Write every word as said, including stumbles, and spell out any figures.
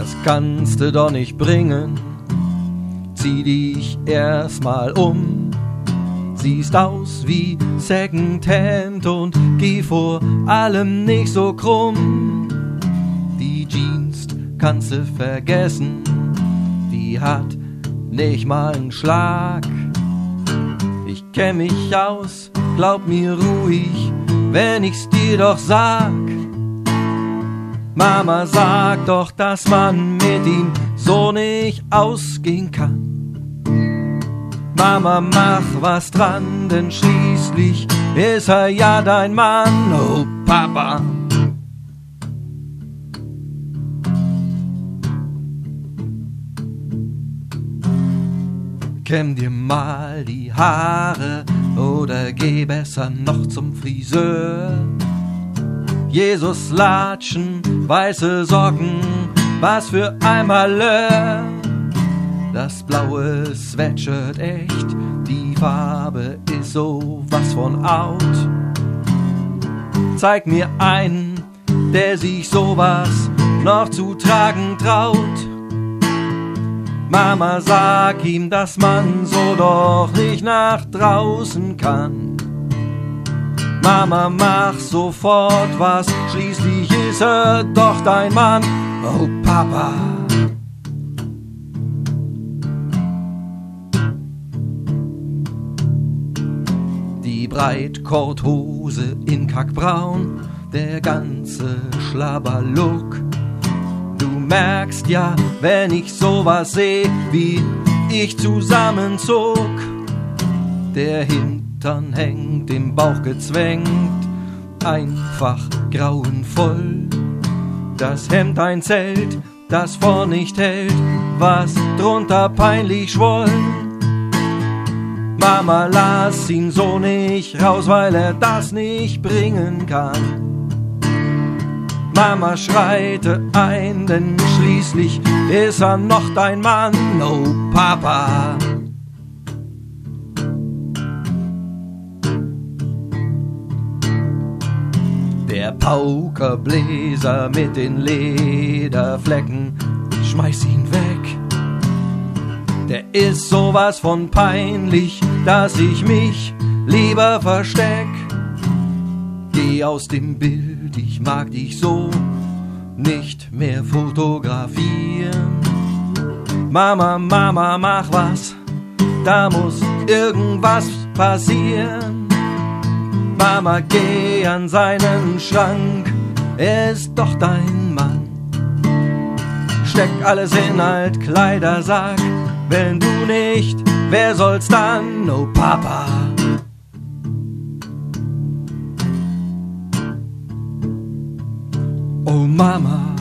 das kannst du doch nicht bringen. Zieh dich erstmal um, siehst aus wie Secondhand und geh vor allem nicht so krumm. Die Jeans kannst du vergessen, die hat nicht mal einen Schlag. Ich kenn mich aus, glaub mir ruhig, wenn ich's dir doch sag. Mama sagt doch, dass man mit ihm so nicht ausgehen kann. Mama, mach was dran, denn schließlich ist er ja dein Mann, oh Papa. Kämm dir mal die Haare oder geh besser noch zum Friseur. Jesus Latschen, weiße Socken, was für ein Malheur. Das blaue Sweatshirt echt, die Farbe ist so was von out. Zeig mir einen, der sich sowas noch zu tragen traut. Mama, sag ihm, dass man so doch nicht nach draußen kann. Mama, mach sofort was, schließlich ist er doch dein Mann, oh Papa. Die Breitkorthose in Kackbraun, der ganze Schlabberlook. Du merkst ja, wenn ich sowas seh, wie ich zusammenzog. Der Hintern hängt im Bauch gezwängt, einfach grauenvoll. Das Hemd ein Zelt, das vorn nicht hält, was drunter peinlich schwoll. Mama, lass ihn so nicht raus, weil er das nicht bringen kann. Mama, schreite ein, denn schließlich ist er noch dein Mann, oh Papa. Der Paukerbläser mit den Lederflecken, schmeiß ihn weg. Der ist sowas von peinlich, dass ich mich lieber versteck. Geh aus dem Bild, ich mag dich so nicht mehr fotografieren. Mama, Mama, mach was, da muss irgendwas passieren. Mama, geh an seinen Schrank, er ist doch dein Mann. Steck alles in Altkleidersack, wenn du nicht, wer soll's dann, oh Papa. Oh Mama.